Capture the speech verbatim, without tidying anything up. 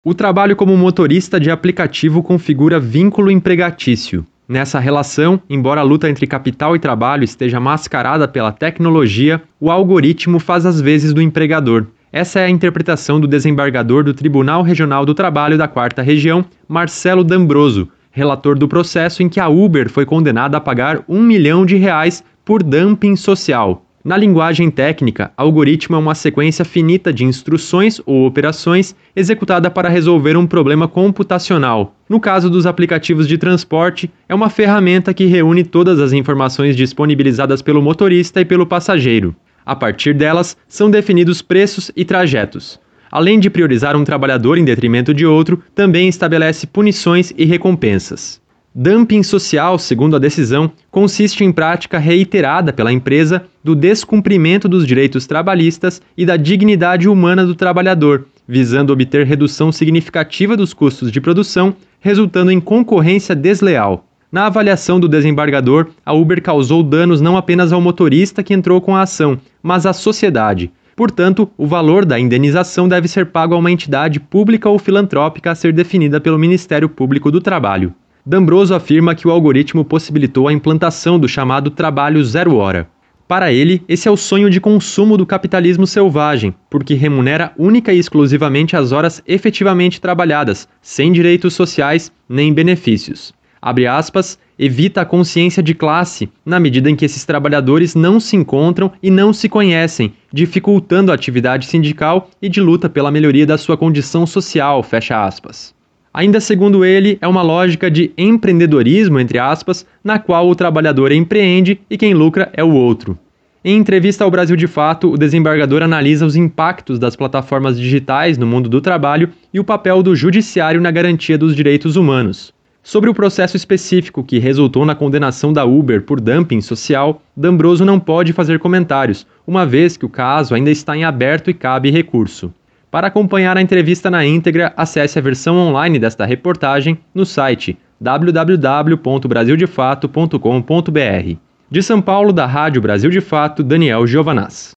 O trabalho como motorista de aplicativo configura vínculo empregatício. Nessa relação, embora a luta entre capital e trabalho esteja mascarada pela tecnologia, o algoritmo faz as vezes do empregador. Essa é a interpretação do desembargador do Tribunal Regional do Trabalho da quarta Região, Marcelo D'Ambroso, relator do processo em que a Uber foi condenada a pagar um milhão de reais por dumping social. Na linguagem técnica, algoritmo é uma sequência finita de instruções ou operações executada para resolver um problema computacional. No caso dos aplicativos de transporte, é uma ferramenta que reúne todas as informações disponibilizadas pelo motorista e pelo passageiro. A partir delas, são definidos preços e trajetos. Além de priorizar um trabalhador em detrimento de outro, também estabelece punições e recompensas. Dumping social, segundo a decisão, consiste em prática reiterada pela empresa do descumprimento dos direitos trabalhistas e da dignidade humana do trabalhador, visando obter redução significativa dos custos de produção, resultando em concorrência desleal. Na avaliação do desembargador, a Uber causou danos não apenas ao motorista que entrou com a ação, mas à sociedade. Portanto, o valor da indenização deve ser pago a uma entidade pública ou filantrópica a ser definida pelo Ministério Público do Trabalho. D'Ambroso afirma que o algoritmo possibilitou a implantação do chamado trabalho zero hora. Para ele, esse é o sonho de consumo do capitalismo selvagem, porque remunera única e exclusivamente as horas efetivamente trabalhadas, sem direitos sociais nem benefícios. Abre aspas, evita a consciência de classe, na medida em que esses trabalhadores não se encontram e não se conhecem, dificultando a atividade sindical e de luta pela melhoria da sua condição social, fecha aspas. Ainda segundo ele, é uma lógica de empreendedorismo, entre aspas, na qual o trabalhador empreende e quem lucra é o outro. Em entrevista ao Brasil de Fato, o desembargador analisa os impactos das plataformas digitais no mundo do trabalho e o papel do judiciário na garantia dos direitos humanos. Sobre o processo específico que resultou na condenação da Uber por dumping social, D'Ambroso não pode fazer comentários, uma vez que o caso ainda está em aberto e cabe recurso. Para acompanhar a entrevista na íntegra, acesse a versão online desta reportagem no site w w w ponto brasil de fato ponto com ponto b r. De São Paulo, da Rádio Brasil de Fato, Daniel Giovanaz.